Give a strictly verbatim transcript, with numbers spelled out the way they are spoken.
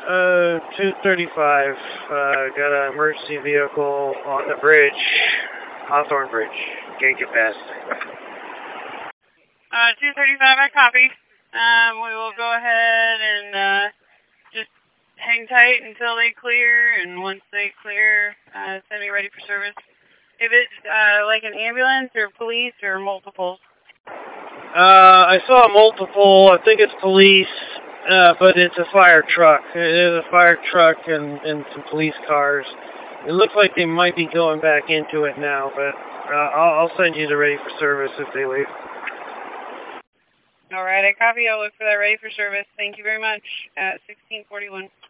Uh, two thirty-five. Uh, got an emergency vehicle on the bridge, Hawthorne Bridge. Can't get past. Uh, two thirty-five, I copy. Um, we will go ahead and, uh, just hang tight until they clear, and once they clear, uh, send me ready for service. If it's, uh, like an ambulance or police or multiples. Uh, I saw multiple. I think it's police, uh, but it's a fire truck. It is a fire truck and, and some police cars. It looks like they might be going back into it now, but uh, I'll, I'll send you the ready for service if they leave. All right, I copy. I'll look for that ready for service. Thank you very much. At sixteen forty-one.